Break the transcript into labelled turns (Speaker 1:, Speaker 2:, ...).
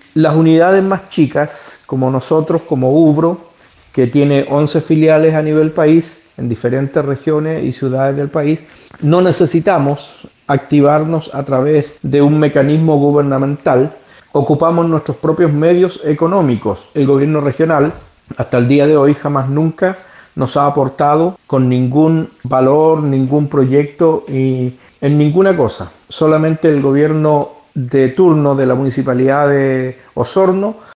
Speaker 1: Las unidades más chicas, como nosotros, como Ubro, que tiene 11 filiales a nivel país, en diferentes regiones y ciudades del país, no necesitamos activarnos a través de un mecanismo gubernamental. Ocupamos nuestros propios medios económicos. El gobierno regional, hasta el día de hoy, jamás nunca nos ha aportado con ningún valor, ningún proyecto y en ninguna cosa. Solamente el gobierno de turno de la municipalidad de Osorno